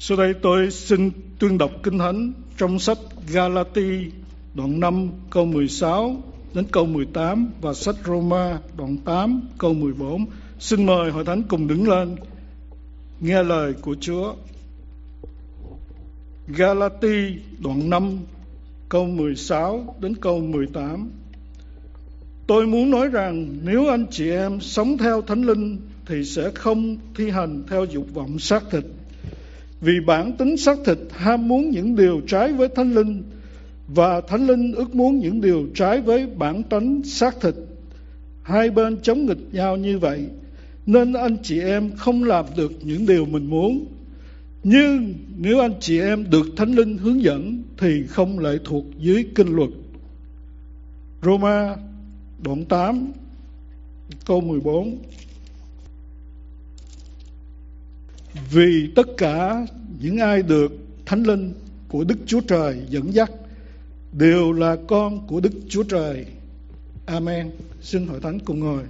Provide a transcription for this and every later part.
Sau đây tôi xin tuyên đọc Kinh Thánh trong sách Galati đoạn 5 câu 16 đến câu 18 và sách Roma đoạn 8 câu 14. Xin mời hội thánh cùng đứng lên nghe lời của Chúa. Galati đoạn 5 câu 16 đến câu 18. Tôi muốn nói rằng nếu anh chị em sống theo Thánh Linh thì sẽ không thi hành theo dục vọng xác thịt. Vì bản tính xác thịt ham muốn những điều trái với Thánh Linh, và Thánh Linh ước muốn những điều trái với bản tánh xác thịt. Hai bên chống nghịch nhau như vậy, nên anh chị em không làm được những điều mình muốn. Nhưng nếu anh chị em được Thánh Linh hướng dẫn thì không lệ thuộc dưới kinh luật. Roma đoạn 8 câu 14. Vì tất cả những ai được Thánh Linh của Đức Chúa Trời dẫn dắt đều là con của Đức Chúa Trời. Amen. Xin hội thánh cùng ngồi.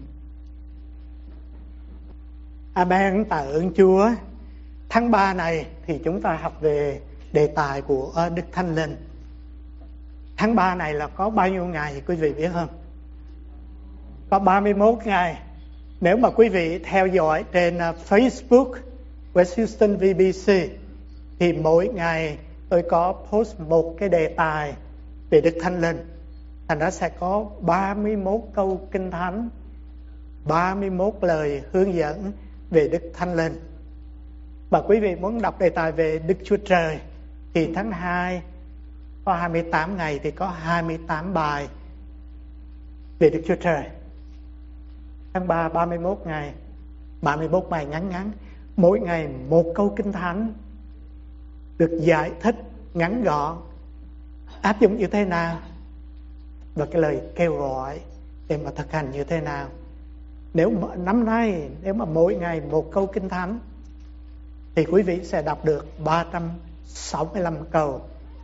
Amen. Tạ ơn Chúa. Tháng 3 này thì chúng ta học về đề tài của Đức Thánh Linh. Tháng 3 này là có bao nhiêu ngày quý vị biết không? Có 31 ngày. Nếu mà quý vị theo dõi trên Facebook West Houston VBC thì mỗi ngày tôi có post một cái đề tài về Đức Thánh Linh. Thành ra sẽ có 31 câu Kinh Thánh, 31 lời hướng dẫn về Đức Thánh Linh. Và quý vị muốn đọc đề tài về Đức Chúa Trời thì tháng 2 có 28 ngày thì có 28 bài về Đức Chúa Trời. Tháng 3 31 ngày, 31 bài ngắn ngắn, mỗi ngày một câu Kinh Thánh được giải thích ngắn gọn, áp dụng như thế nào và cái lời kêu gọi để mà thực hành như thế nào. Nếu mà năm nay nếu mà mỗi ngày một câu Kinh Thánh thì quý vị sẽ đọc được 365 câu.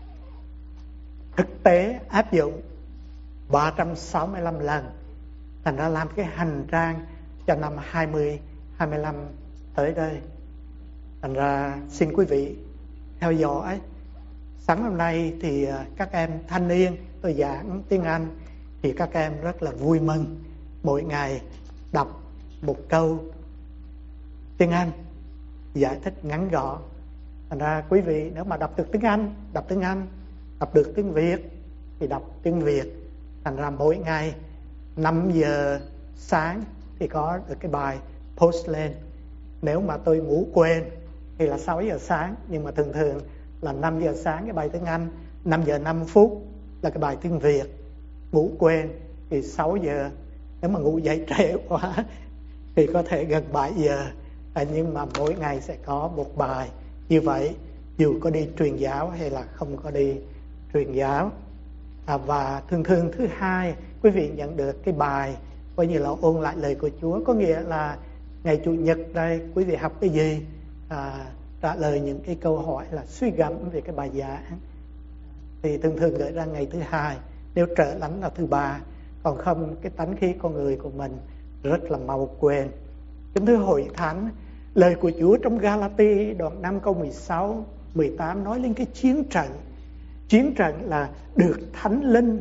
Thực tế áp dụng 365 lần. Thành ra làm cái hành trang cho năm 2025 tới đây. Thành ra xin quý vị theo dõi. Sáng hôm nay thì các em thanh niên tôi giảng tiếng Anh thì các em rất là vui mừng mỗi ngày đọc một câu tiếng Anh giải thích ngắn gọn. Thành ra quý vị nếu mà đọc được tiếng Anh, đọc tiếng Anh, đọc được tiếng Việt thì đọc tiếng Việt. Thành ra mỗi ngày 5 giờ sáng thì có được cái bài post lên. Nếu mà tôi ngủ quên thì là 6 giờ sáng, nhưng mà thường thường là 5 giờ sáng cái bài tiếng Anh, 5 giờ 5 phút là cái bài tiếng Việt. Ngủ quên thì 6 giờ, nếu mà ngủ dậy trễ quá thì có thể gần 7 giờ. Nhưng mà mỗi ngày sẽ có một bài như vậy, dù có đi truyền giáo hay là không có đi truyền giáo. Và thường thường thứ hai quý vị nhận được cái bài coi như là ôn lại lời của Chúa. Có nghĩa là ngày Chủ nhật đây quý vị học cái gì, trả lời những cái câu hỏi là suy gẫm về cái bài giảng thì thường thường gửi ra ngày thứ hai. Nếu trở lánh là thứ ba. Còn không cái tánh khí con người của mình rất là mau quên. Kính thưa hội thánh, lời của Chúa trong Galati đoạn 5 câu 16 18 nói lên cái chiến trận. Chiến trận là được Thánh Linh,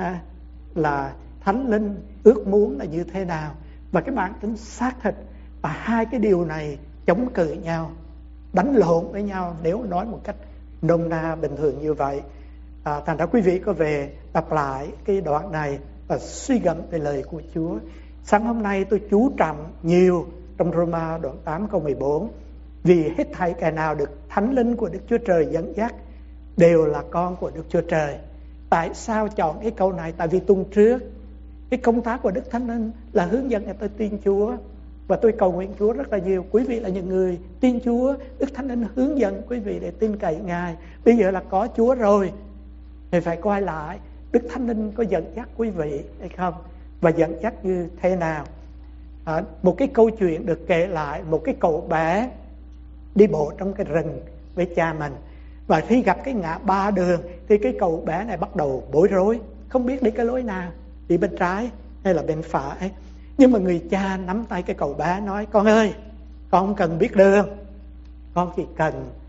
là Thánh Linh ước muốn là như thế nào, và cái bản tính xác thịt. Và hai cái điều này chống cự nhau, đánh lộn với nhau, nếu nói một cách nôm na bình thường như vậy. Thành ra quý vị có về đọc lại cái đoạn này và suy gẫm về lời của Chúa. Sáng hôm nay tôi chú trọng nhiều trong Roma đoạn 8 câu 14. Vì hết thảy kẻ nào được Thánh Linh của Đức Chúa Trời dẫn dắt đều là con của Đức Chúa Trời. Tại sao chọn cái câu này? Tại vì tuần trước cái công tác của Đức Thánh Linh là hướng dẫn người ta tin Chúa. Và tôi cầu nguyện Chúa rất là nhiều. Quý vị là những người tin Chúa, Đức Thánh Linh hướng dẫn quý vị để tin cậy Ngài. Bây giờ là có Chúa rồi thì phải coi lại Đức Thánh Linh có dẫn dắt quý vị hay không, và dẫn dắt như thế nào. Một cái câu chuyện được kể lại, một cái cậu bé đi bộ trong cái rừng với cha mình. Và khi gặp cái ngã ba đường thì cái cậu bé này bắt đầu bối rối, không biết đi cái lối nào, đi bên trái hay là bên phải. Nhưng mà người cha nắm tay cái cậu bé nói: con ơi, con không cần biết đường, con chỉ cần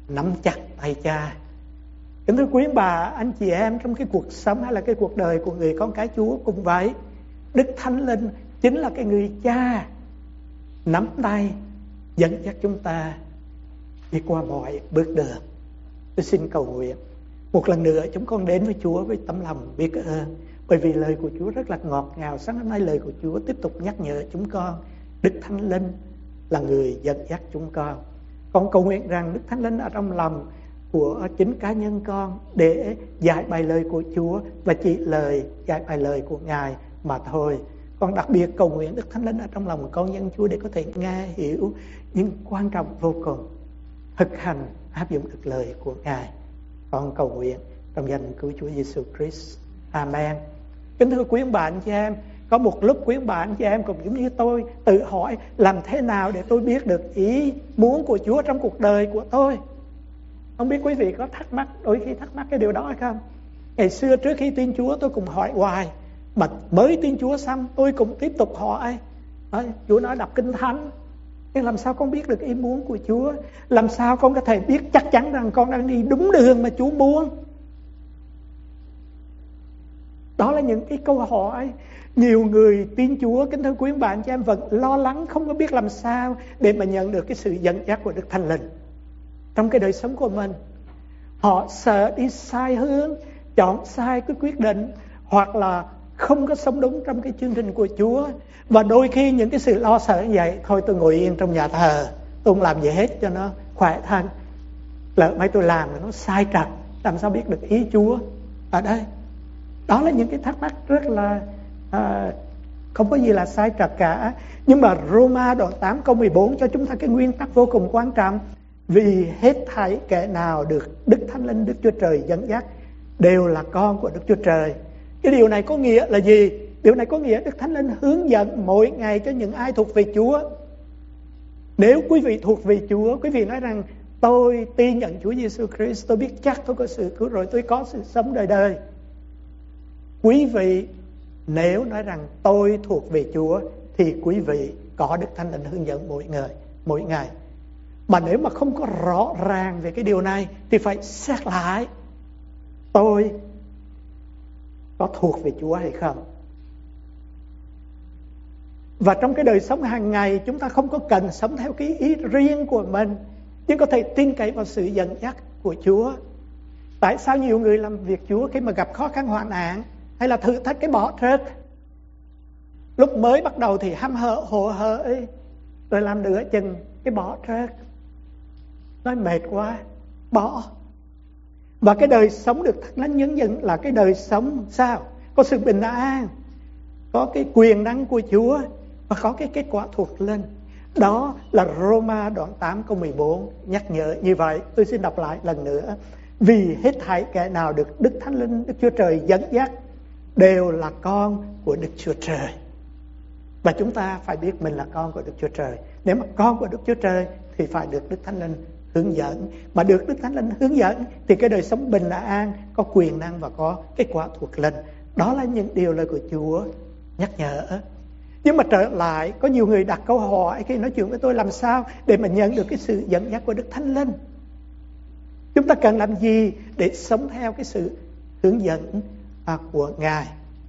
nắm chặt tay Cha. Kính thưa quý bà, anh chị em, trong cái cuộc sống hay là cái cuộc đời của người con cái Chúa cũng vậy. Đức Thánh Linh chính là cái người Cha nắm tay dẫn dắt chúng ta đi qua mọi bước đường. Tôi xin cầu nguyện một lần nữa chúng con đến với Chúa với tấm lòng biết ơn, bởi vì lời của Chúa rất là ngọt ngào. Sáng hôm nay lời của Chúa tiếp tục nhắc nhở chúng con Đức Thánh Linh là người dẫn dắt chúng con. Con cầu nguyện rằng Đức Thánh Linh ở trong lòng của chính cá nhân con để dạy bài lời của Chúa và chỉ lời dạy bài lời của Ngài mà thôi. Con đặc biệt cầu nguyện Đức Thánh Linh ở trong lòng con dân Chúa để có thể nghe hiểu những quan trọng vô cùng, thực hành áp dụng được lời của Ngài. Con cầu nguyện trong danh cứu Chúa Giêsu Christ. Amen. Kính thưa quý ông bà anh chị em, có một lúc quý ông bà anh chị em cũng giống như tôi tự hỏi làm thế nào để tôi biết được ý muốn của Chúa trong cuộc đời của tôi. Không biết quý vị có thắc mắc, đôi khi thắc mắc cái điều đó hay không? Ngày xưa trước khi tin Chúa tôi cũng hỏi hoài, mà mới tin Chúa xong tôi cũng tiếp tục hỏi. Chúa nói đọc Kinh Thánh, nhưng làm sao con biết được ý muốn của Chúa? Làm sao con có thể biết chắc chắn rằng con đang đi đúng đường mà Chúa muốn? Đó là những cái câu hỏi nhiều người tin Chúa, kính thưa quý bạn chị em, vẫn lo lắng không có biết làm sao để mà nhận được cái sự dẫn dắt của Đức Thánh Linh trong cái đời sống của mình. Họ sợ đi sai hướng, chọn sai cái quyết định, hoặc là không có sống đúng trong cái chương trình của Chúa. Và đôi khi những cái sự lo sợ như vậy, thôi tôi ngồi yên trong nhà thờ, tôi không làm gì hết cho nó khỏe thân. Lỡ mấy tôi làm nó sai trật, làm sao biết được ý Chúa ở đây? Đó là những cái thắc mắc rất là không có gì là sai trật cả. Nhưng mà Roma đoạn 8 câu 14 cho chúng ta cái nguyên tắc vô cùng quan trọng. Vì hết thảy kẻ nào được Đức Thánh Linh Đức Chúa Trời dẫn dắt đều là con của Đức Chúa Trời. Cái điều này có nghĩa là gì? Điều này có nghĩa Đức Thánh Linh hướng dẫn mỗi ngày cho những ai thuộc về Chúa. Nếu quý vị thuộc về Chúa, quý vị nói rằng tôi tin nhận Chúa Giêsu Christ, tôi biết chắc tôi có sự cứu rỗi, tôi có sự sống đời đời. Quý vị nếu nói rằng tôi thuộc về Chúa thì quý vị có Đức Thánh Linh hướng dẫn mỗi ngày. Mà nếu mà không có rõ ràng về cái điều này thì phải xét lại, tôi có thuộc về Chúa hay không? Và trong cái đời sống hàng ngày, chúng ta không có cần sống theo cái ý riêng của mình, nhưng có thể tin cậy vào sự dẫn dắt của Chúa. Tại sao nhiều người làm việc Chúa khi mà gặp khó khăn hoạn nạn hay là thử thách cái bỏ trớt, lúc mới bắt đầu thì hăm hở hồ hởi, rồi làm nửa chừng cái bỏ trớt, nói mệt quá, bỏ. Và cái đời sống được Thánh Linh nhấn dẫn là cái đời sống sao? Có sự bình an, có cái quyền năng của Chúa và có cái kết quả thuộc linh. Đó là Roma đoạn 8 câu 14 nhắc nhở như vậy. Tôi xin đọc lại lần nữa. Vì hết thảy kẻ nào được Đức Thánh Linh Đức Chúa Trời dẫn dắt đều là con của Đức Chúa Trời. Và chúng ta phải biết mình là con của Đức Chúa Trời. Nếu mà con của Đức Chúa Trời thì phải được Đức Thánh Linh hướng dẫn. Mà được Đức Thánh Linh hướng dẫn thì cái đời sống bình an, có quyền năng và có kết quả thuộc linh. Đó là những điều lời của Chúa nhắc nhở. Nhưng mà trở lại, có nhiều người đặt câu hỏi khi nói chuyện với tôi, làm sao để mà nhận được cái sự dẫn dắt của Đức Thánh Linh? Chúng ta cần làm gì để sống theo cái sự hướng dẫn của Ngài?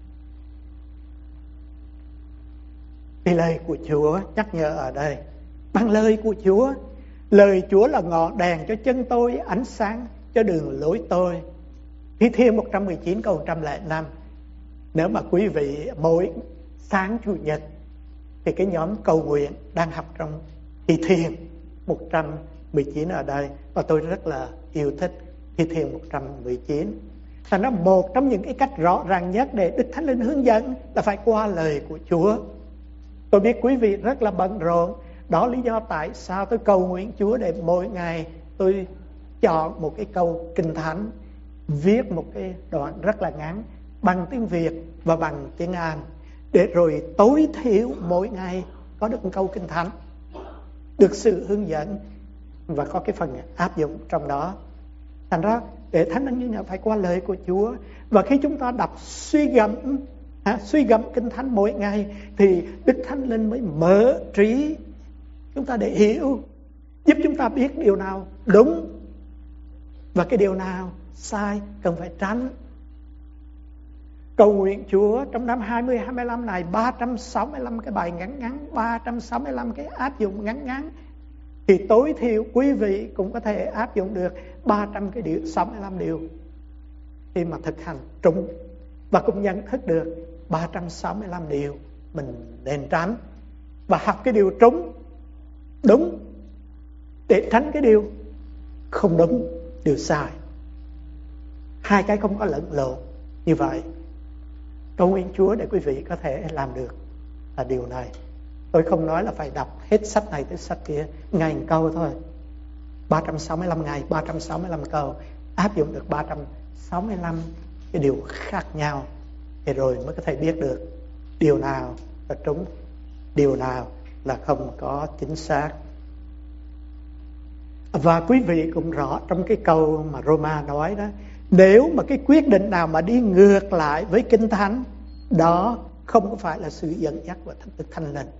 Thì lời của Chúa nhắc nhở ở đây, bằng lời của Chúa. Lời Chúa là ngọn đèn cho chân tôi, ánh sáng cho đường lối tôi. Thi Thiên 119 câu 105. Nếu mà quý vị mỗi sáng Chủ nhật thì cái nhóm cầu nguyện đang học trong Thi Thiên 119 ở đây, và tôi rất là yêu thích Thi Thiên 119. Thành ra một trong những cái cách rõ ràng nhất để Đức Thánh Linh hướng dẫn là phải qua lời của Chúa. Tôi biết quý vị rất là bận rộn. Đó lý do tại sao tôi cầu nguyện Chúa để mỗi ngày tôi chọn một cái câu Kinh Thánh, viết một cái đoạn rất là ngắn bằng tiếng Việt và bằng tiếng Anh, để rồi tối thiểu mỗi ngày có được một câu Kinh Thánh, được sự hướng dẫn và có cái phần áp dụng trong đó. Thành ra để Thánh Linh như nhau phải qua lời của Chúa. Và khi chúng ta đọc suy gẫm Kinh Thánh mỗi ngày thì Đức Thánh Linh mới mở trí chúng ta để hiểu, giúp chúng ta biết điều nào đúng, và cái điều nào sai cần phải tránh. Cầu nguyện Chúa trong năm 2025 này 365 cái bài ngắn ngắn, 365 cái áp dụng ngắn ngắn, thì tối thiểu quý vị cũng có thể áp dụng được 365 điều khi mà thực hành trúng, và cũng nhận thức được 365 điều mình nên tránh, và học cái điều trúng đúng để tránh cái điều không đúng, điều sai. Hai cái không có lẫn lộn như vậy. Cầu nguyện Chúa để quý vị có thể làm được là điều này. Tôi không nói là phải đọc hết sách này tới sách kia, ngày một câu thôi. 365 ngày, 365 câu, áp dụng được 365 cái điều khác nhau, thì rồi mới có thể biết được điều nào là trúng, điều nào là không có chính xác. Và quý vị cũng rõ trong cái câu mà Roma nói đó, nếu mà cái quyết định nào mà đi ngược lại với Kinh Thánh, đó không có phải là sự dẫn dắt của Đức Thánh Linh.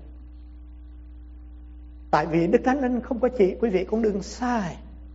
Tại vì Đức Thánh Linh không có chỉ quý vị con đường sai.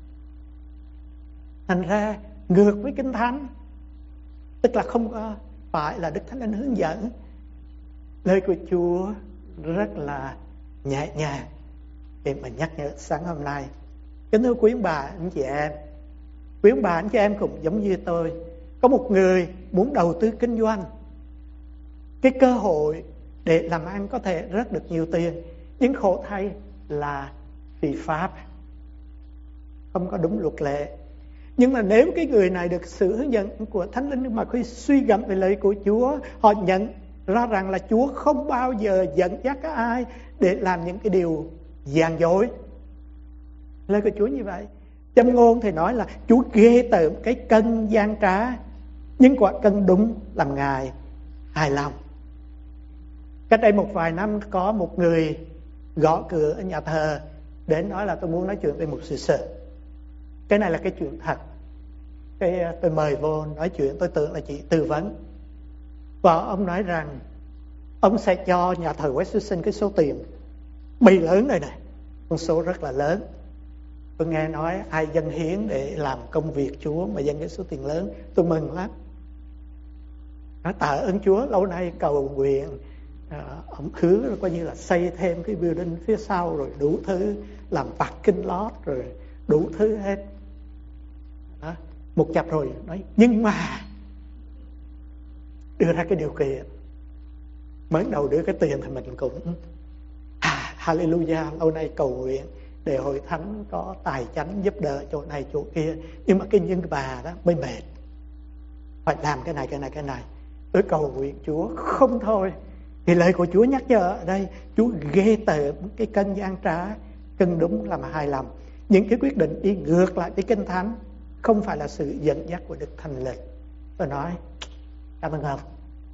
Thành ra ngược với Kinh Thánh, tức là không có phải là Đức Thánh Linh hướng dẫn. Lời của Chúa rất là nhẹ nhàng để mà nhắc nhở sáng hôm nay. Kính thưa quý bà, anh chị em, quý bà, anh chị em cũng giống như tôi. Có một người muốn đầu tư kinh doanh, cái cơ hội để làm ăn có thể rất được nhiều tiền, nhưng khổ thay là phi pháp, không có đúng luật lệ. Nhưng mà nếu cái người này được sự hướng dẫn của Thánh Linh, mà khi suy gẫm về lời của Chúa, họ nhận ra rằng là Chúa không bao giờ dẫn dắt ai để làm những cái điều gian dối. Lời của Chúa như vậy. Châm ngôn thì nói là Chúa ghê tởm cái cân gian trá, nhưng quả cân đúng làm Ngài hài lòng. Cách đây một vài năm có một người gõ cửa ở nhà thờ đến nói là tôi muốn nói chuyện với một sự. Cái này là cái chuyện thật. Tôi mời vô nói chuyện, tôi tưởng là chị tư vấn. Và ông nói rằng ông sẽ cho nhà thờ Westminster cái số tiền bì lớn này này, con số rất là lớn. Tôi nghe nói ai dâng hiến để làm công việc Chúa mà dâng cái số tiền lớn, tôi mừng lắm. Nói tạ ơn Chúa, lâu nay cầu nguyện, ông hứa coi như là xây thêm cái building phía sau, rồi đủ thứ, làm parking lot, rồi đủ thứ hết. Đó, một chập rồi nói, nhưng mà đưa ra cái điều kiện. Mới đầu đưa cái tiền thì mình cũng hallelujah, lâu nay cầu nguyện để hội thánh có tài chánh giúp đỡ chỗ này chỗ kia, nhưng mà cái nhân bà đó mới mệt, phải làm cái này. Tôi cầu nguyện Chúa không thôi. Thì lời của Chúa nhắc nhở ở đây, Chúa ghê tởm cái cân gian trá, cân đúng làm hài lòng. Những cái quyết định đi ngược lại với Kinh Thánh không phải là sự dẫn dắt của Đức Thánh Linh. Tôi nói cảm ơn ông.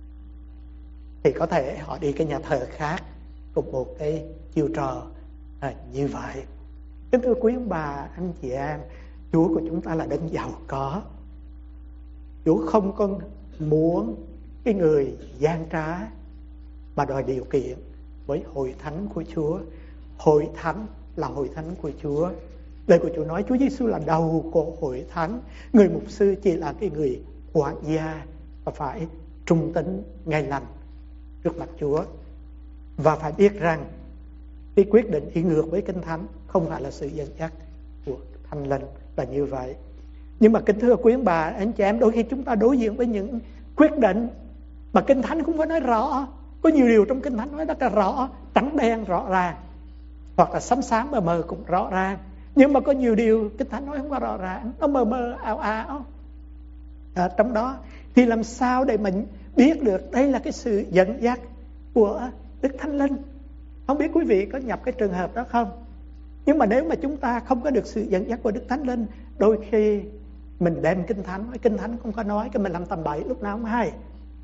Thì có thể họ đi cái nhà thờ khác cùng một cái chiêu trò như vậy. Kính thưa quý ông bà, anh chị em, Chúa của chúng ta là đấng giàu có. Chúa không có muốn cái người gian trá mà đòi điều kiện với hội thánh của Chúa. Hội thánh là hội thánh của Chúa. Lời của Chúa nói Chúa Giêsu là đầu của hội thánh. Người mục sư chỉ là cái người quản gia và phải trung tín ngay lành trước mặt Chúa. Và phải biết rằng cái quyết định đi ngược với Kinh Thánh không phải là sự dẫn dắt của Thánh Linh, là như vậy. Nhưng mà kính thưa quý ông bà, anh chị em, đôi khi chúng ta đối diện với những quyết định mà Kinh Thánh không có nói rõ. Có nhiều điều trong Kinh Thánh nói rất là rõ, trắng đen rõ ràng, hoặc là xám xám mờ mờ cũng rõ ràng. Nhưng mà có nhiều điều Kinh Thánh nói không có rõ ràng, nó mờ mờ ảo ảo trong đó. Thì làm sao để mình biết được đây là cái sự dẫn dắt của Đức Thánh Linh? Không biết quý vị có nhập cái trường hợp đó không? Nhưng mà nếu mà chúng ta không có được sự dẫn dắt của Đức Thánh Linh, đôi khi mình đem Kinh Thánh, nói Kinh Thánh không có nói, cái mình làm tầm bậy lúc nào không hay.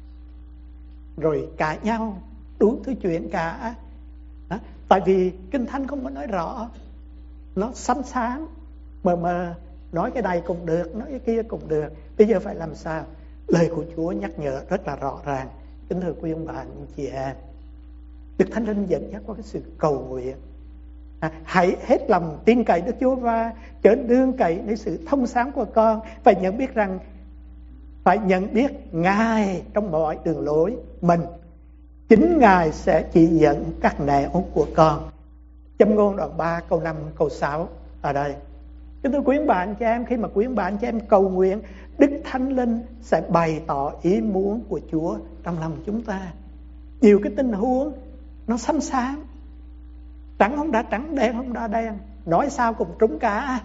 Rồi cãi nhau, đủ thứ chuyện cả. Đó. Tại vì Kinh Thánh không có nói rõ, nó xám xám, mờ mờ, nói cái này cũng được, nói cái kia cũng được. Bây giờ phải làm sao? Lời của Chúa nhắc nhở rất là rõ ràng. Kính thưa quý ông bà, anh chị em, Đức Thánh Linh dẫn dắt qua cái sự cầu nguyện. Hãy hết lòng tin cậy Đức Chúa và chớ nương cậy nơi sự thông sáng của con. Phải nhận biết Ngài trong mọi đường lối mình. Chính Ngài sẽ chỉ dẫn các nẻo của con. Châm ngôn đoạn 3 câu 5 câu 6 ở đây. Kính thưa quý ông bà anh chị em, khi mà quý ông bà anh chị em cầu nguyện, Đức Thánh Linh sẽ bày tỏ ý muốn của Chúa trong lòng chúng ta. Nhiều cái tình huống nó xám xám, trắng không đã trắng, đen không đã đen, nói sao cũng trúng cả.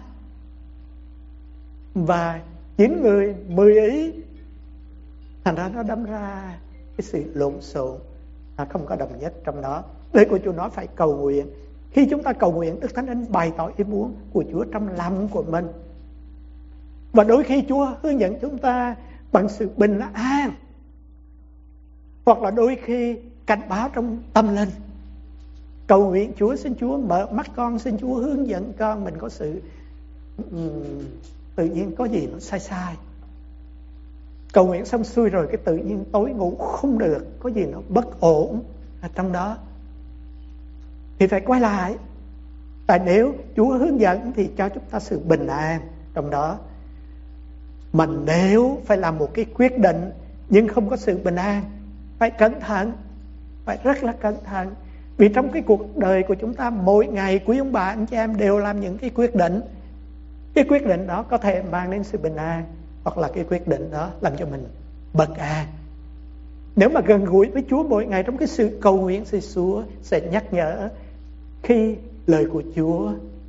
Và 9 người 10 ý, thành ra nó đâm ra cái sự lộn xộn, không có đồng nhất trong đó. Lời của Chúa nói phải cầu nguyện. Khi chúng ta cầu nguyện, Đức Thánh Linh bày tỏ ý muốn của Chúa trong lòng của mình. Và đôi khi Chúa hướng dẫn chúng ta bằng sự bình an, hoặc là đôi khi cảnh báo trong tâm linh. Cầu nguyện Chúa, xin Chúa mở mắt con, xin Chúa hướng dẫn con. Mình có sự tự nhiên có gì nó sai sai. Cầu nguyện xong xuôi rồi cái tự nhiên tối ngủ không được, có gì nó bất ổn ở trong đó, thì phải quay lại. Tại nếu Chúa hướng dẫn thì cho chúng ta sự bình an trong đó. Mà nếu phải làm một cái quyết định nhưng không có sự bình an, phải cẩn thận, phải rất là cẩn thận. Vì trong cái cuộc đời của chúng ta, mỗi ngày quý ông bà anh chị em đều làm những cái quyết định. Cái quyết định đó có thể mang đến sự bình an, hoặc là cái quyết định đó làm cho mình bất an. Nếu mà gần gũi với Chúa mỗi ngày trong cái sự cầu nguyện, sự Chúa sẽ nhắc nhở. Khi lời của Chúa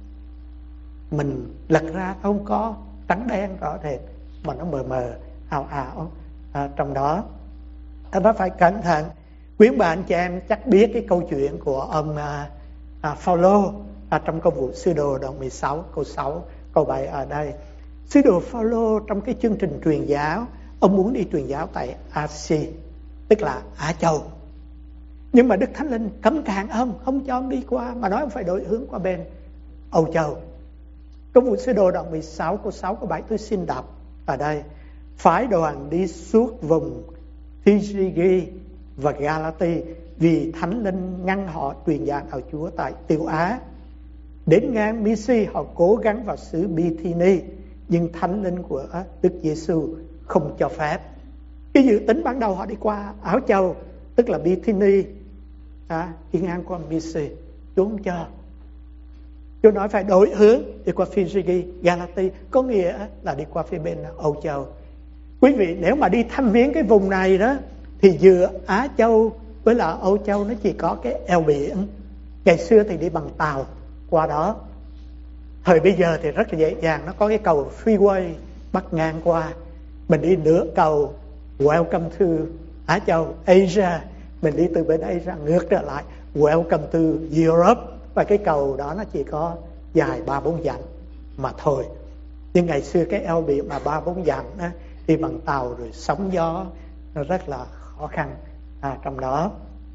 mình lật ra không có trắng đen rõ rệt, mà nó mờ mờ, ảo ảo trong đó. Ta phải cẩn thận. Quý ông bà anh chị em chắc biết cái câu chuyện của ông Phaolô trong công vụ sứ đồ đoạn 16 câu 6 câu 7 ở đây. Sứ đồ Phaolô trong cái chương trình truyền giáo, ông muốn đi truyền giáo tại Asia, tức là Á Châu. Nhưng mà Đức Thánh Linh cấm cản ông, không cho ông đi qua, mà nói ông phải đổi hướng qua bên Âu Châu. Công vụ sứ đồ đoạn 16 câu 6 câu 7 tôi xin đọc ở đây. Phái đoàn đi suốt vùng Phrygia và Galati, vì Thánh Linh ngăn họ truyền giảng đạo Chúa tại Tiêu Á. Đến ngang Mysi họ cố gắng vào xứ Bithyni, nhưng Thánh Linh của Đức Giêsu không cho phép. Cái dự tính ban đầu họ đi qua Áo Châu, tức là Bithyni, đi ngang qua Mysi, Chúa không cho. Chúa nói phải đổi hướng đi qua Phrygia, Galati, có nghĩa là đi qua phía bên Âu Châu. Quý vị nếu mà đi thăm viếng cái vùng này đó, thì giữa Á Châu với là Âu Châu nó chỉ có cái eo biển. Ngày xưa thì đi bằng tàu qua đó. Thời bây giờ thì rất là dễ dàng, nó có cái cầu freeway bắc ngang qua. Mình đi nửa cầu Welcome to Á Châu, Asia. Mình đi từ bên Asia ngược trở lại Welcome to Europe. Và cái cầu đó nó chỉ có dài 3-4 dặm mà thôi. Nhưng ngày xưa cái eo biển mà 3-4 dặm đó, đi bằng tàu rồi sóng gió nó rất là khó khăn trong đó.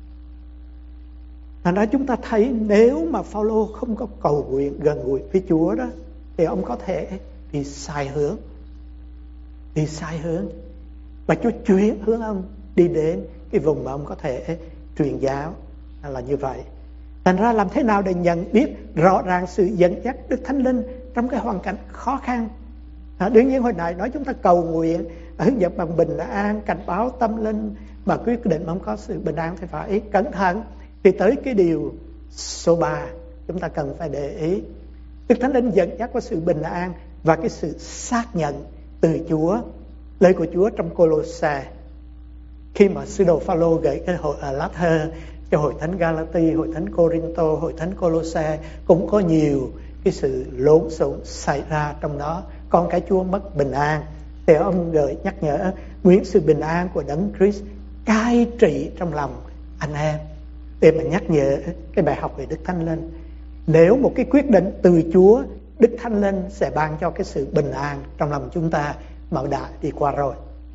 Thành ra chúng ta thấy nếu mà Phaolô không có cầu nguyện gần gũi với Chúa đó, thì ông có thể đi sai hướng. Đi sai hướng. Và Chúa chuyển hướng ông đi đến cái vùng mà ông có thể truyền giáo là như vậy. Thành ra làm thế nào để nhận biết rõ ràng sự dẫn dắt Đức Thánh Linh trong cái hoàn cảnh khó khăn? Đương nhiên hồi nãy nói chúng ta cầu nguyện, hướng dẫn bằng bình an, cảnh báo tâm linh, mà quyết định mà không có sự bình an thì phải cẩn thận. Thì tới cái điều số 3 chúng ta cần phải để ý. Đức Thánh Linh dẫn dắt qua sự bình an và cái sự xác nhận từ Chúa. Lời của Chúa trong Cô-lô-se, khi mà sứ đồ Phaolô gửi cái hội lá thơ cho hội thánh Galati, hội thánh Cô-rinh-tô, hội thánh Cô-lô-se, cũng có nhiều cái sự lộn xộn xảy ra trong đó. Con cái Chúa mất bình an, thì ông gửi nhắc nhở nguyện sự bình an của Đấng Christ cai trị trong lòng anh em, để mà nhắc nhở cái bài học về Đức Thánh Linh. Nếu một cái quyết định từ Chúa, Đức Thánh Linh sẽ ban cho cái sự bình an trong lòng chúng ta mà đã đi qua rồi.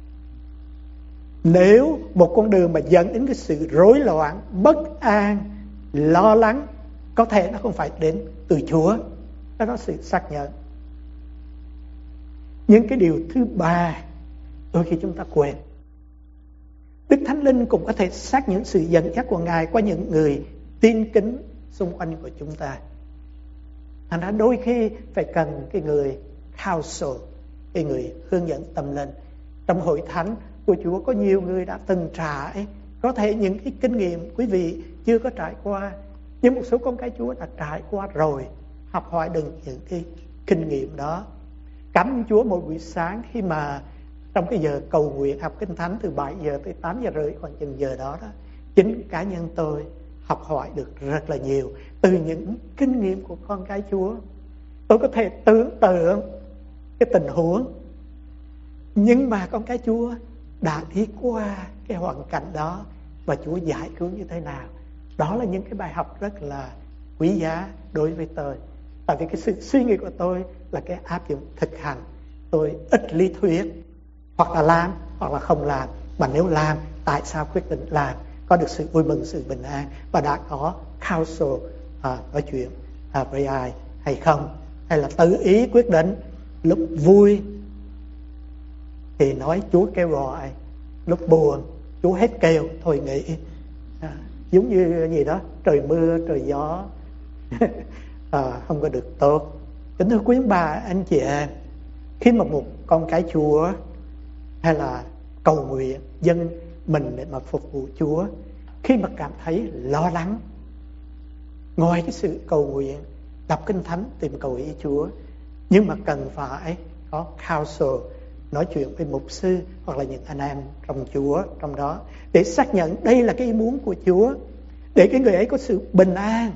Nếu một con đường mà dẫn đến cái sự rối loạn, bất an, lo lắng, có thể nó không phải đến từ Chúa. Đó là sự xác nhận. Nhưng cái điều thứ 3 đôi khi chúng ta quên. Đức Thánh Linh cũng có thể xác nhận sự dẫn dắt của Ngài qua những người tin kính xung quanh của chúng ta. Thành ra đôi khi phải cần cái người counsel, cái người hướng dẫn tâm linh. Trong hội thánh của Chúa có nhiều người đã từng trải, có thể những cái kinh nghiệm quý vị chưa có trải qua, nhưng một số con cái Chúa đã trải qua rồi. Học hỏi được những cái kinh nghiệm đó. Cảm ơn Chúa một buổi sáng khi mà trong cái giờ cầu nguyện học kinh thánh từ 7 giờ tới 8 giờ rưỡi, khoảng chừng giờ đó, chính cá nhân tôi học hỏi được rất là nhiều từ những kinh nghiệm của con cái Chúa. Tôi có thể tưởng tượng cái tình huống, nhưng mà con cái Chúa đã đi qua cái hoàn cảnh đó và Chúa giải cứu như thế nào. Đó là những cái bài học rất là quý giá đối với tôi. Tại vì cái sự suy nghĩ của tôi là cái áp dụng thực hành. Tôi ít lý thuyết, hoặc là làm hoặc là không làm. Mà nếu làm, tại sao quyết định làm? Có được sự vui mừng, sự bình an, và đã có counsel nói chuyện với ai hay không, hay là tự ý quyết định. Lúc vui thì nói Chúa kêu gọi, lúc buồn Chúa hết kêu thôi nghỉ. Giống như gì đó, trời mưa trời gió không có được tốt. Kính thưa quý bà anh chị em, khi mà một con cái Chúa hay là cầu nguyện dâng mình để mà phục vụ Chúa, khi mà cảm thấy lo lắng, ngoài cái sự cầu nguyện, đọc kinh thánh tìm cầu ý Chúa, nhưng mà cần phải có counsel, nói chuyện với mục sư hoặc là những anh em trong Chúa trong đó, để xác nhận đây là cái ý muốn của Chúa, để cái người ấy có sự bình an,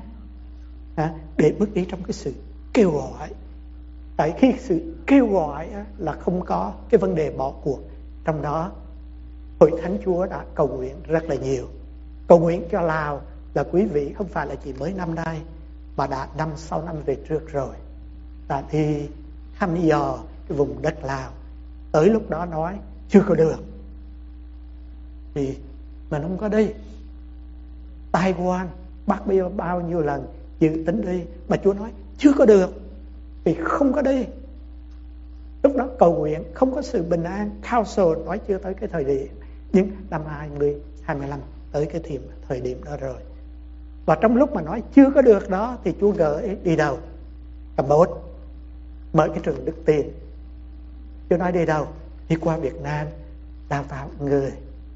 để bước đi trong cái sự kêu gọi. Tại khi sự kêu gọi là không có cái vấn đề bỏ cuộc trong đó. Hội thánh Chúa đã cầu nguyện rất là nhiều. Cầu nguyện cho Lào là quý vị không phải là chỉ mới năm nay, mà đã 5-6 năm về trước rồi, đã đi thăm dò cái vùng đất Lào. Tới lúc đó nói chưa có được thì mình không có đi. Taiwan bác bây giờ bao nhiêu lần dự tính đi, mà Chúa nói chưa có được thì không có đi. Lúc đó cầu nguyện không có sự bình an, counsel nói chưa tới cái thời điểm. Nhưng năm 2025 tới cái thời điểm đó rồi. Và trong lúc mà nói chưa có được đó thì Chúa gửi đi đâu? Campuchia, mở cái trường Đức Tin. Chúa nói đi đâu? Đi qua Việt Nam đào tạo người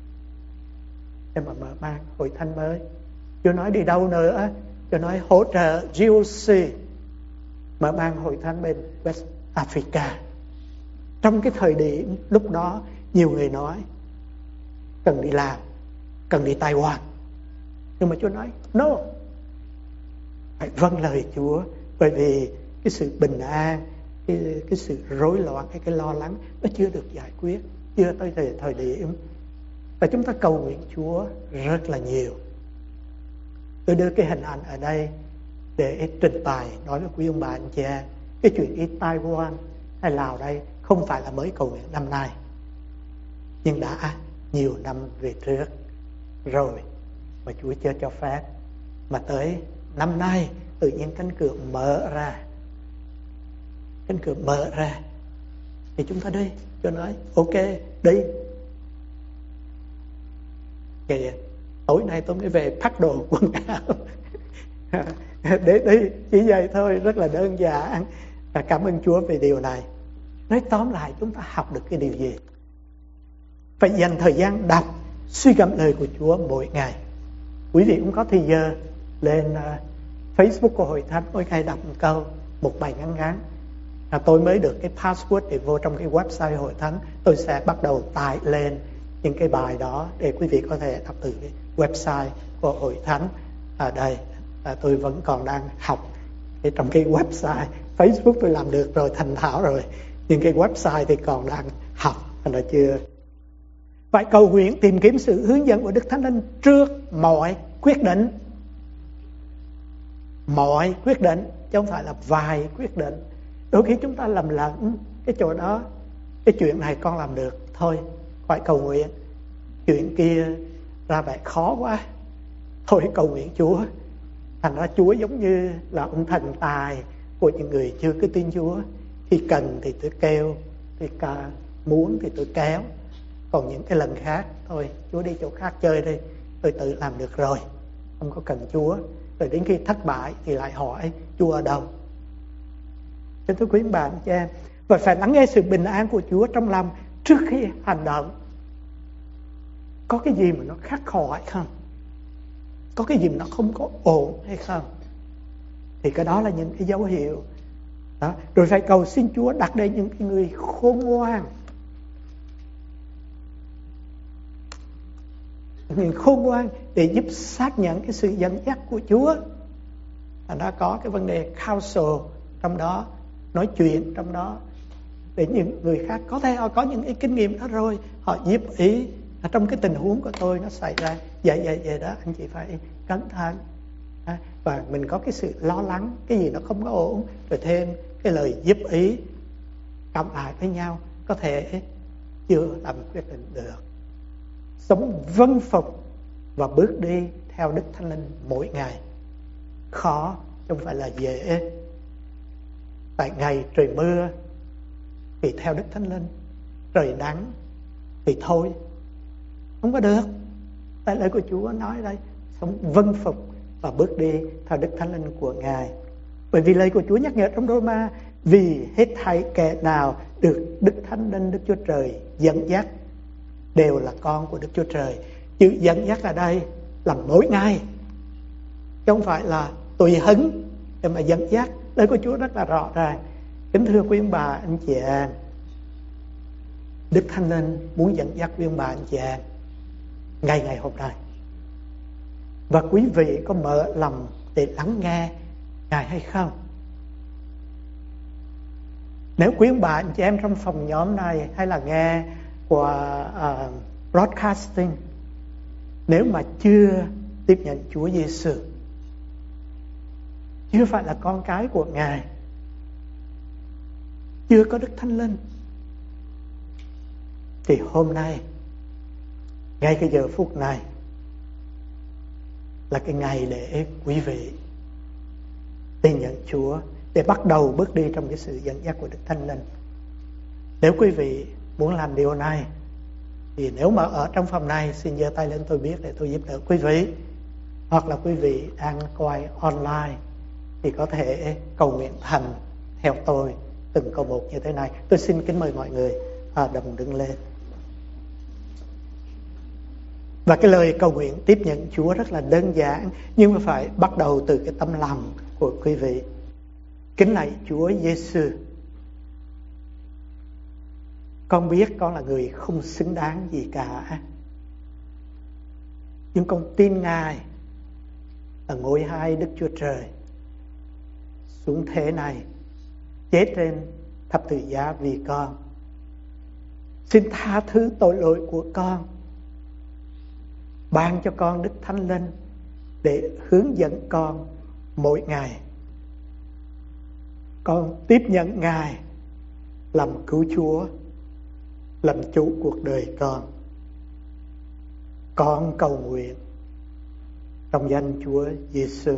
để mà mở mang hội thánh mới. Chúa nói đi đâu nữa? Chúa nói hỗ trợ GOC mở mang hội thánh bên West Africa. Trong cái thời điểm lúc đó, nhiều người nói cần đi làm, cần đi Taiwan, nhưng mà Chúa nói no, phải vâng lời Chúa, bởi vì cái sự bình an, cái sự rối loạn, cái lo lắng nó chưa được giải quyết, chưa tới thời điểm. Và chúng ta cầu nguyện Chúa rất là nhiều. Tôi đưa cái hình ảnh ở đây để trình bày nói với quý ông bà anh chị em, cái chuyện đi Taiwan hay Lào đây không phải là mới cầu nguyện năm nay, nhưng đã nhiều năm về trước rồi mà Chúa chưa cho phép. Mà tới năm nay tự nhiên cánh cửa mở ra thì chúng ta đi. Chúa nói ok đi. Kìa, tối nay tôi mới về phát đồ quần áo để đi, chỉ vậy thôi, rất là đơn giản. Và cảm ơn Chúa về điều này. Nói tóm lại, chúng ta học được cái điều gì? Phải dành thời gian đọc, suy gẫm lời của Chúa mỗi ngày. Quý vị cũng có thời giờ lên Facebook của Hội Thánh, mỗi ngày đọc một câu, một bài ngắn ngắn. Tôi mới được cái password để vô trong cái website Hội Thánh. Tôi sẽ bắt đầu tải lên những cái bài đó để quý vị có thể đọc từ cái website của Hội Thánh. Ở đây tôi vẫn còn đang học trong cái website. Facebook tôi làm được rồi, thành thạo rồi, nhưng cái website thì còn đang học, thành ra chưa. Phải cầu nguyện tìm kiếm sự hướng dẫn của Đức Thánh Linh trước mọi quyết định. Mọi quyết định, chứ không phải là vài quyết định. Đôi khi chúng ta lầm lẫn cái chỗ đó. Cái chuyện này con làm được, thôi phải cầu nguyện. Chuyện kia ra vẻ khó quá, thôi cầu nguyện Chúa. Thành ra Chúa giống như là ông thần tài của những người chưa có tin Chúa. Khi cần thì tôi kêu, thì muốn thì tôi kéo. Còn những cái lần khác, thôi Chúa đi chỗ khác chơi đi, tôi tự làm được rồi, không có cần Chúa. Rồi đến khi thất bại thì lại hỏi Chúa ở đâu. Cho tôi khuyên bạn chị em, và phải lắng nghe sự bình an của Chúa trong lòng trước khi hành động. Có cái gì mà nó khắc khổ hay không? Có cái gì mà nó không có ổn hay không? Thì cái đó là những cái dấu hiệu đó. Rồi phải cầu xin Chúa đặt đây những cái người khôn ngoan, người khôn ngoan để giúp xác nhận cái sự dẫn dắt của Chúa. Nó có cái vấn đề counsel trong đó, nói chuyện trong đó, để những người khác có thể họ có những cái kinh nghiệm đó rồi, họ giúp ý trong cái tình huống của tôi nó xảy ra vậy đó, anh chị phải cẩn thận. Và mình có cái sự lo lắng, cái gì nó không có ổn, rồi thêm cái lời giúp ý cộng lại với nhau, có thể chưa làm quyết định được. Sống vâng phục và bước đi theo Đức Thánh Linh mỗi ngày. Khó chứ không phải là dễ. Tại ngày trời mưa thì theo Đức Thánh Linh, trời nắng thì thôi, không có được. Tại lời của Chúa nói đây, sống vâng phục và bước đi theo Đức Thánh Linh của Ngài. Bởi vì lời của Chúa nhắc nhở trong Roma, vì hết thảy kẻ nào được Đức Thánh Linh Đức Chúa Trời dẫn dắt đều là con của Đức Chúa Trời. Chữ dẫn dắt ở đây là mỗi ngày, chứ không phải là tùy hứng để mà dẫn dắt. Lời của Chúa rất là rõ ràng. Kính thưa quý ông bà, anh chị em, Đức Thánh Linh muốn dẫn dắt quý ông bà, anh chị em ngày hôm nay. Và quý vị có mở lòng để lắng nghe Ngài hay không? Nếu quý ông bà, anh chị em trong phòng nhóm này hay là nghe qua broadcasting, nếu mà chưa tiếp nhận Chúa Giêsu, chưa phải là con cái của Ngài, chưa có Đức Thánh Linh, thì hôm nay, ngay cái giờ phút này là cái ngày để quý vị tin nhận Chúa, để bắt đầu bước đi trong cái sự dẫn dắt của Đức Thánh Linh. Nếu quý vị muốn làm điều này, thì nếu mà ở trong phòng này, xin giơ tay lên tôi biết để tôi giúp đỡ quý vị. Hoặc là quý vị đang coi online thì có thể cầu nguyện thành theo tôi từng câu một như thế này. Tôi xin kính mời mọi người đồng đứng lên. Và cái lời cầu nguyện tiếp nhận Chúa rất là đơn giản, nhưng mà phải bắt đầu từ cái tấm lòng của quý vị. Kính lạy Chúa Giêsu, con biết con là người không xứng đáng gì cả, nhưng con tin Ngài là ngôi hai Đức Chúa Trời xuống thế này, chết trên thập tự giá vì con. Xin tha thứ tội lỗi của con, ban cho con Đức Thánh Linh để hướng dẫn con mỗi ngày. Con tiếp nhận Ngài làm cứu Chúa, làm chủ cuộc đời con. Con cầu nguyện trong danh Chúa Giêsu.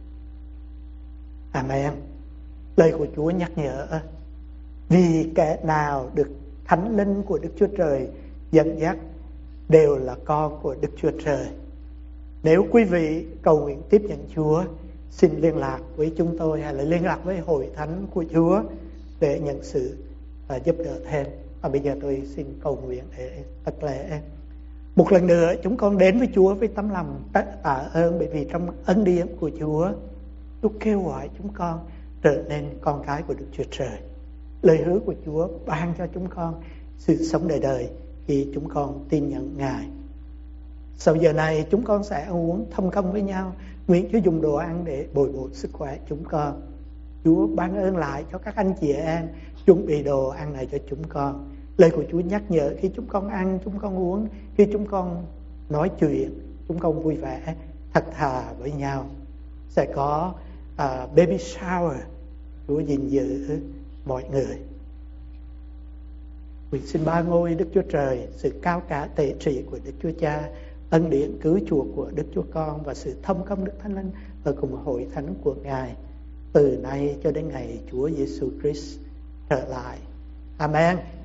Amen. Lời của Chúa nhắc nhở, vì kẻ nào được Thánh Linh của Đức Chúa Trời dẫn dắt đều là con của Đức Chúa Trời. Nếu quý vị cầu nguyện tiếp nhận Chúa, xin liên lạc với chúng tôi hay là liên lạc với Hội Thánh của Chúa để nhận sự giúp đỡ thêm. Và bây giờ tôi xin cầu nguyện để tất lễ. Một lần nữa chúng con đến với Chúa với tấm lòng tạ ơn, bởi vì trong ân điển của Chúa kêu gọi chúng con trở nên con cái của Đức Chúa Trời. Lời hứa của Chúa ban cho chúng con sự sống đời đời khi chúng con tin nhận Ngài. Sau giờ này chúng con sẽ ăn uống thông công với nhau. Nguyện Chúa dùng đồ ăn để bồi bổ sức khỏe chúng con. Chúa ban ơn lại cho các anh chị em chuẩn bị đồ ăn này cho chúng con. Lời của Chúa nhắc nhở khi chúng con ăn, chúng con uống, khi chúng con nói chuyện, chúng con vui vẻ, thật thà với nhau. Sẽ có baby shower. Chúa gìn giữ mọi người. Nguyện xin ba ngôi Đức Chúa Trời, sự cao cả tể trị của Đức Chúa Cha, ân điển cứu chuộc của Đức Chúa Con và sự thông công Đức Thánh Linh ở cùng hội thánh của Ngài từ nay cho đến ngày Chúa Giêsu Christ trở lại. Amen.